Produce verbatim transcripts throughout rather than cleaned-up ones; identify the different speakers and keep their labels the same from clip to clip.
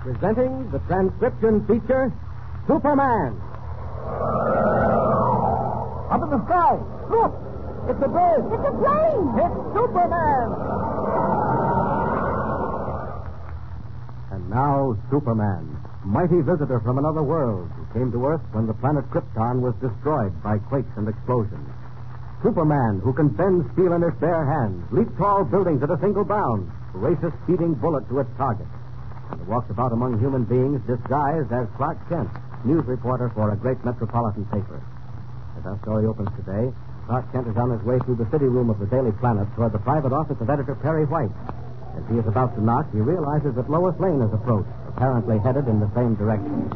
Speaker 1: Presenting the transcription feature, Superman.
Speaker 2: Up in the sky. Look! It's a bird.
Speaker 3: It's a plane.
Speaker 2: It's Superman.
Speaker 1: And now, Superman, mighty visitor from another world who came to Earth when the planet Krypton was destroyed by quakes and explosions. Superman, who can bend steel in his bare hands, leap tall buildings at a single bound, race a speeding bullet to its target, and walks about among human beings disguised as Clark Kent, news reporter for a great metropolitan paper. As our story opens today, Clark Kent is on his way through the city room of the Daily Planet toward the private office of editor Perry White. As he is about to knock, he realizes that Lois Lane has approached, apparently headed in the same direction.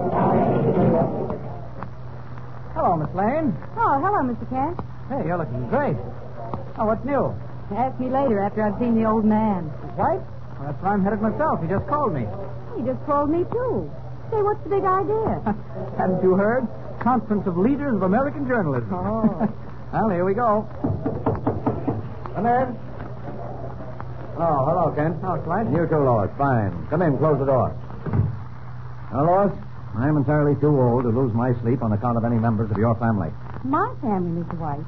Speaker 2: Hello, Miss Lane.
Speaker 3: Oh, hello, Mister Kent.
Speaker 2: Hey, you're looking great. Oh, what's new?
Speaker 3: Ask me later after I've seen the old man.
Speaker 2: White? Well, that's where I'm headed myself. He just called me.
Speaker 3: He just called me, too. Say, what's the big idea?
Speaker 2: Haven't you heard? Conference of Leaders of American Journalism.
Speaker 3: Oh.
Speaker 2: Well, here we go. Come in.
Speaker 4: Oh, hello, Kent.
Speaker 2: Oh, Dwight.
Speaker 4: You too, Lois. Fine. Come in. Close the door. Now, Lois, I'm entirely too old to lose my sleep on account of any members of your family.
Speaker 3: My family, Mister White.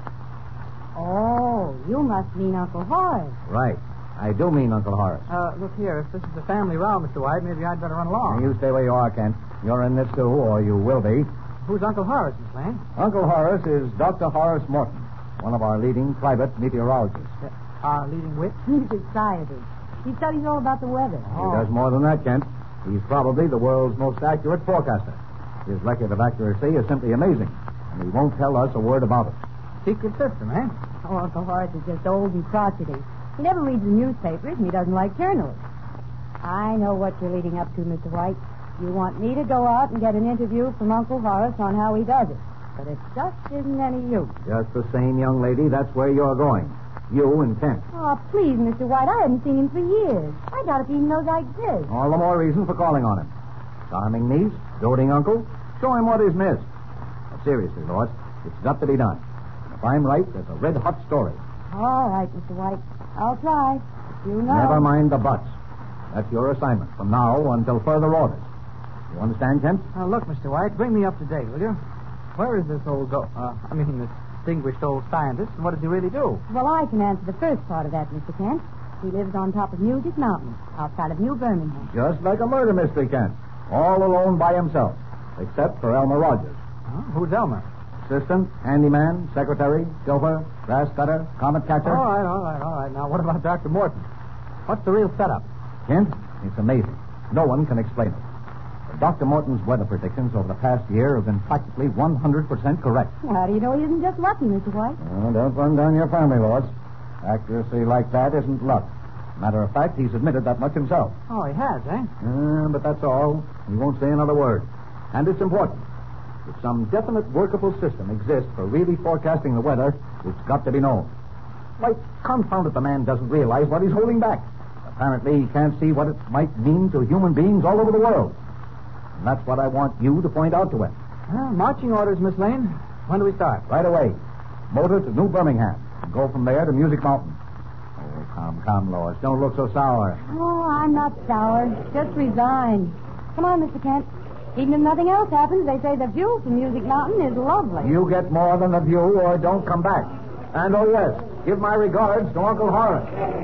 Speaker 3: Oh, you must mean Uncle Horace.
Speaker 4: Right. I do mean Uncle Horace.
Speaker 2: Uh, look here. If this is a family row, Mister White, maybe I'd better run along.
Speaker 4: Now, you stay where you are, Kent. You're in this, too, or you will be.
Speaker 2: Who's Uncle Horace, Miss Lane?
Speaker 4: Uncle Horace is Doctor Horace Morton, one of our leading private meteorologists.
Speaker 2: Uh, our leading wit?
Speaker 3: He's a scientist. He studies all about the weather.
Speaker 4: He does more than that, Kent. He's probably the world's most accurate forecaster. His record of accuracy is simply amazing, and he won't tell us a word about it.
Speaker 2: Secret system, eh?
Speaker 3: Oh, Uncle Horace is just old and crotchety. He never reads the newspapers, and he doesn't like journalists. I know what you're leading up to, Mister White. You want me to go out and get an interview from Uncle Horace on how he does it. But it just isn't any use.
Speaker 4: Just the same, young lady, that's where you're going. You and Kent.
Speaker 3: Oh, please, Mister White, I haven't seen him for years. I doubt if he even knows I exist.
Speaker 4: All the more reason for calling on him. Charming niece, doting uncle, show him what is missed. But seriously, Lois, it's got to be done. And if I'm right, there's a red-hot story.
Speaker 3: All right, Mister White. I'll try. You know.
Speaker 4: Never mind the buts. That's your assignment from now until further orders. You understand, Kent?
Speaker 2: Now, look, Mister White, bring me up to date, will you? Where is this old, go- uh, I mean, this distinguished old scientist, and what does he really do?
Speaker 3: Well, I can answer the first part of that, Mister Kent. He lives on top of Music Mountain, outside of New Birmingham.
Speaker 4: Just like a murder mystery, Kent. All alone by himself, except for Elmer Rogers.
Speaker 2: Huh? Who's Elmer?
Speaker 4: Assistant, handyman, secretary, chauffeur, grass cutter, comet catcher.
Speaker 2: All right, all right, all right. Now, what about Doctor Morton? What's the real setup?
Speaker 4: Kent, it's amazing. No one can explain it. But Doctor Morton's weather predictions over the past year have been practically one hundred percent correct.
Speaker 3: Well, how do you know he isn't just lucky, Mister White?
Speaker 4: Well, don't run down your family, Lois. Accuracy like that isn't luck. Matter of fact, he's admitted that much himself.
Speaker 2: Oh, he has, eh?
Speaker 4: Uh, but that's all. He won't say another word. And it's important. If some definite workable system exists for really forecasting the weather, it's got to be known. Why, confound it, the man doesn't realize what he's holding back. Apparently, he can't see what it might mean to human beings all over the world. And that's what I want you to point out to him.
Speaker 2: Well, marching orders, Miss Lane. When do we start?
Speaker 4: Right away. Motor to New Birmingham. And go from there to Music Mountain. Oh, come, come, Lois. Don't look so sour.
Speaker 3: Oh, I'm not sour. Just resigned. Come on, Mister Kent. Even if nothing else happens, they say the view from Music Mountain is lovely.
Speaker 4: You get more than a view or don't come back. And, oh, yes, give my regards to Uncle Horace.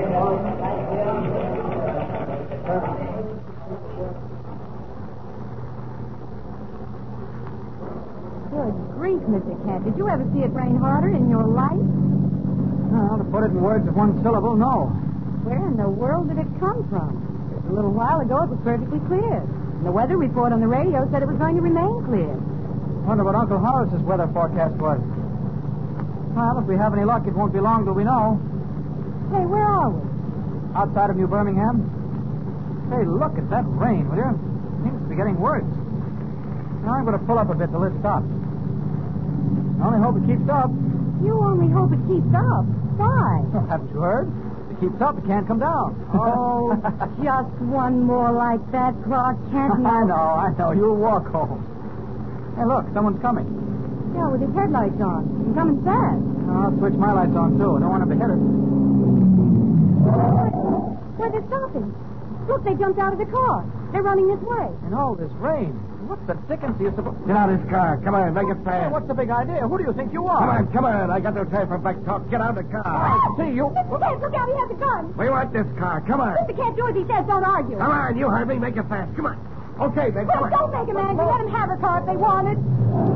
Speaker 3: Good grief, Mister Kent. Did you ever see it rain harder in your life?
Speaker 2: Well, to put it in words of one syllable, no.
Speaker 3: Where in the world did it come from? Just a little while ago, it was perfectly clear. And the weather report on the radio said it was going to remain clear.
Speaker 2: Wonder what Uncle Horace's weather forecast was. Well, if we have any luck, it won't be long till we know.
Speaker 3: Hey, where are we?
Speaker 2: Outside of New Birmingham. Hey, look at that rain, will you? Seems to be getting worse. Now I'm going to pull up a bit till this stops. I only hope it keeps up.
Speaker 3: You only hope it keeps up. Why?
Speaker 2: Oh, haven't you heard? If it keeps up, it can't come down.
Speaker 3: Oh, just one more like that, Clark Kent.
Speaker 2: I know, I know. You'll walk home. Hey, look, someone's coming.
Speaker 3: Yeah, with his headlights on. And coming fast.
Speaker 2: I'll switch my lights on, too. I don't want him to hit us.
Speaker 3: Where they're stopping. Look, they jumped out of the car. They're running this way.
Speaker 2: In all this rain. What the dickens do you suppose...
Speaker 5: Get out of this car. Come on, make it
Speaker 2: Hey,
Speaker 5: fast.
Speaker 2: what's the big idea? Who do you think you are?
Speaker 5: Come on, come on. I got no time for back talk. Get out of the car.
Speaker 2: I see you.
Speaker 3: Mister Kent, look out. He has a gun.
Speaker 5: We want this car. Come on.
Speaker 3: Mister Kent, do as he says. Don't argue.
Speaker 5: Come on, you heard me. Make it fast. Come on. Okay, then.
Speaker 3: Well,
Speaker 5: Come on.
Speaker 3: don't make him angry. Let him have a car if they want it.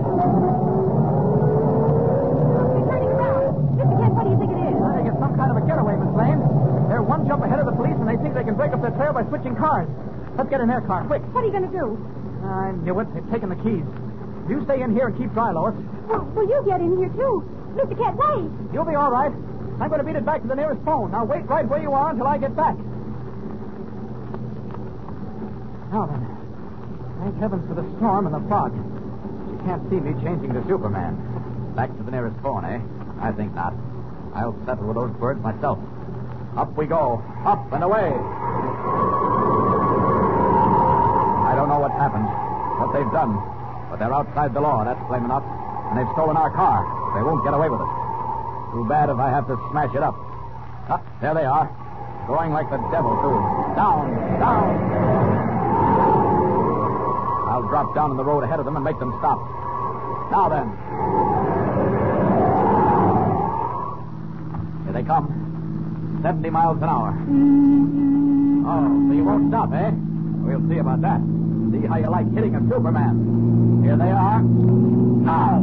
Speaker 3: They're turning around. Mister Kent, what do you think it is?
Speaker 2: I think it's some kind of a getaway, Miss Lane. They're one jump ahead of the police, and they think they can break up their trail by switching cars. Let's get in their car, quick.
Speaker 3: What are you going to do?
Speaker 2: I knew it. They've taken the keys. You stay in here and keep dry, Lois.
Speaker 3: Well, well, you get in here, too. Mister Kent, wait.
Speaker 2: You'll be all right. I'm going to beat it back to the nearest phone. Now wait right where you are until I get back. Now then. Thank heavens for the storm and the fog. You can't see me changing to Superman. Back to the nearest phone, eh? I think not. I'll settle with those birds myself. Up we go. Up and away. I don't know what's happened, what they've done, but they're outside the law, that's plain enough. And they've stolen our car. They won't get away with it. Too bad if I have to smash it up. Ah, there they are. Going like the devil, too. Down, down. I'll drop down in the road ahead of them and make them stop. Now then. Here they come. Seventy miles an hour. Oh, so you won't stop, eh? We'll see about that. See how you like hitting a Superman. Here they are. Now.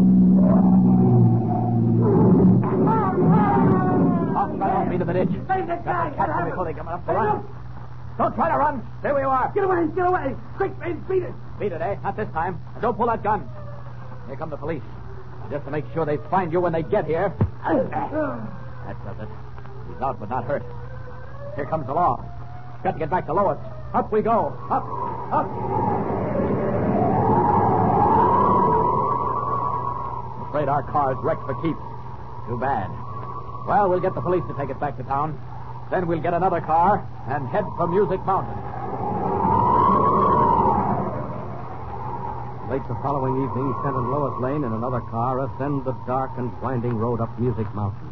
Speaker 2: Off by off me to the ditch. Got to catch them before they come up the run. Don't try to run. Stay where you are.
Speaker 5: Get away, get away. Quick, man, beat it.
Speaker 2: Beat it, eh? Not this time. And don't pull that gun. Here come the police. Just to make sure they find you when they get here. That does it. He's out but not hurt. Here comes the law. Got to get back to Lois. Up we go. Up, up. I'm afraid our car's wrecked for keeps. Too bad. Well, we'll get the police to take it back to town. Then we'll get another car and head for Music Mountain.
Speaker 1: Late the following evening, Kent and Lois Lane in another car ascend the dark and winding road up Music Mountain.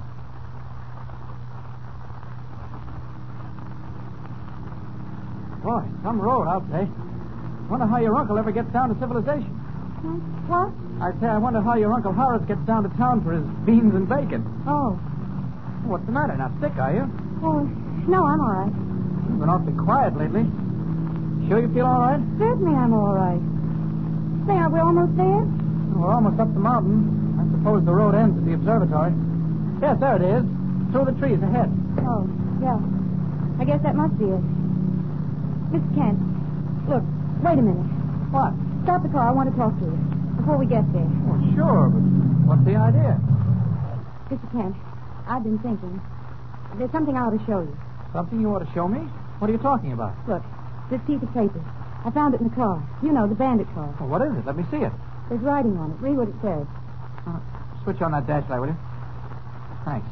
Speaker 2: Boy, some road, I'll say. Wonder how your uncle ever gets down to civilization.
Speaker 3: What?
Speaker 2: I say, I wonder how your Uncle Horace gets down to town for his beans and bacon.
Speaker 3: Oh.
Speaker 2: What's the matter? Not sick, are you?
Speaker 3: Oh, no, I'm all right.
Speaker 2: You've been awfully quiet lately. Sure you feel all right?
Speaker 3: Certainly I'm all right. Say, aren't we almost there?
Speaker 2: We're almost up the mountain. I suppose the road ends at the observatory. Yes, there it is. Through the trees ahead.
Speaker 3: Oh, yeah. I guess that must be it. Mister Kent, look, wait a minute.
Speaker 2: What?
Speaker 3: Stop the car. I want to talk to you before we get there.
Speaker 2: Oh, sure, but what's the idea?
Speaker 3: Mister Kent, I've been thinking. There's something I ought to show you.
Speaker 2: Something you ought to show me? What are you talking about?
Speaker 3: Look, this piece of paper. I found it in the car. You know, the bandit car.
Speaker 2: Oh, what is it? Let me see it.
Speaker 3: There's writing on it. Read what it says.
Speaker 2: Uh, switch on that dash light, will you? Thanks.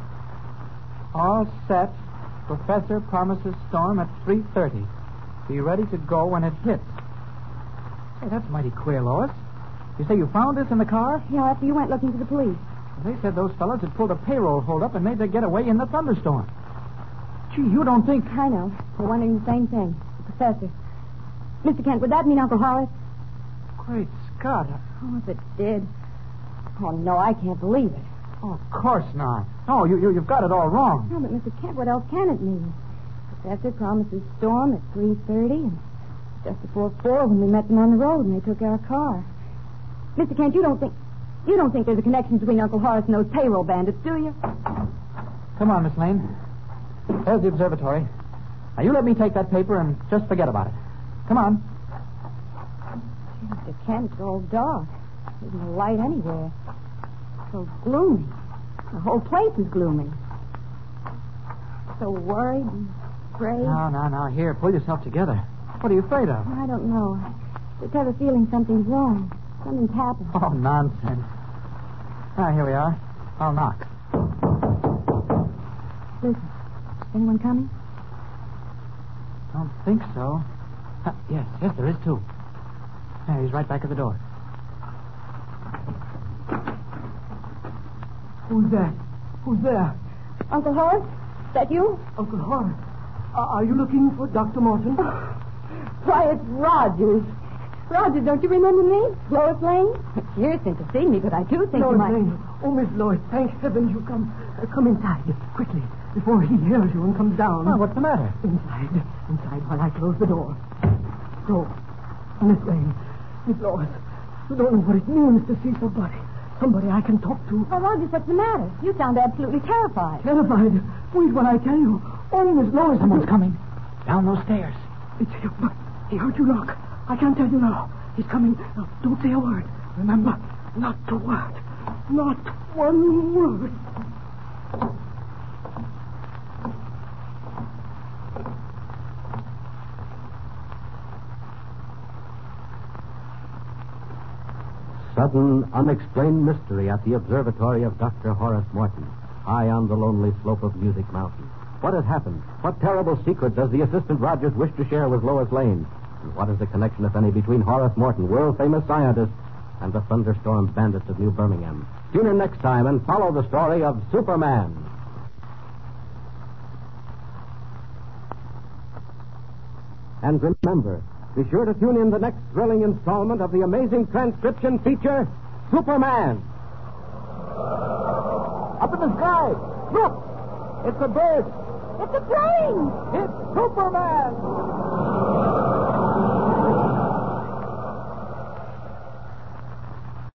Speaker 2: All set. Professor promises storm at three thirty. Be ready to go when it hits. Hey, that's mighty queer, Lois. You say you found this in the car?
Speaker 3: Yeah, after you went looking for the police.
Speaker 2: They said those fellas had pulled a payroll hold-up and made their getaway in the thunderstorm. Gee, you don't think...
Speaker 3: I know. We're wondering the same thing. The professor. Mister Kent, would that mean Uncle Horace?
Speaker 2: Great Scott.
Speaker 3: Oh, if it did. Oh, no, I can't believe it.
Speaker 2: Oh, of course not. No, you, you, you've got it all wrong.
Speaker 3: No, but Mister Kent, what else can it mean? Professor promises storm at three thirty, and just before four when we met them on the road and they took our car. Mister Kent, you don't think... You don't think there's a connection between Uncle Horace and those payroll bandits, do you?
Speaker 2: Come on, Miss Lane. There's the observatory. Now, you let me take that paper and just forget about it. Come on.
Speaker 3: Mister Kent, it's all dark. There's no light anywhere. So gloomy. The whole place is gloomy. So worried and afraid.
Speaker 2: Now, now, now, here, pull yourself together. What are you afraid of?
Speaker 3: I don't know. I just have a feeling something's wrong. Something's happened.
Speaker 2: Oh, nonsense. Ah, here we are. I'll knock.
Speaker 3: Listen. Anyone coming?
Speaker 2: Don't think so. Ah, yes, yes, there is, too. There, he's right back at the door.
Speaker 5: Who's that? Who's there?
Speaker 3: Uncle Horace? Is that you?
Speaker 5: Uncle Horace. Uh, are you looking for Doctor Morton?
Speaker 3: Why, it's Rogers. Rogers, don't you remember me? Lois Lane? Years since you've seen me, but I do think
Speaker 5: Lois
Speaker 3: you might...
Speaker 5: Lane. Oh, Miss Lois, thank heaven you come. Uh, come inside, quickly, before he hears you and comes down.
Speaker 2: Well, what's the matter?
Speaker 5: Inside. Inside while I close the door. So, Miss Lane, Miss Lois, you don't know what it means to see somebody. Somebody I can talk to.
Speaker 3: Well, Rogers, what's the matter? You sound absolutely terrified.
Speaker 5: Terrified. Wait when I tell you. Oh, Miss Lois.
Speaker 2: Someone's coming. Down those stairs.
Speaker 5: It's him. He heard you knock. I can't tell you now. He's coming. Now, don't say a word. Remember, not a word. Not one word.
Speaker 1: Sudden, unexplained mystery at the observatory of Doctor Horace Morton, high on the lonely slope of Music Mountain. What had happened? What terrible secret does the assistant Rogers wish to share with Lois Lane? And what is the connection, if any, between Horace Morton, world-famous scientist, and the thunderstorm bandits of New Birmingham? Tune in next time and follow the story of Superman. And remember, be sure to tune in the next thrilling installment of the amazing transcription feature, Superman.
Speaker 4: Up in the sky. Look! It's a bird.
Speaker 3: It's a plane!
Speaker 4: It's Superman!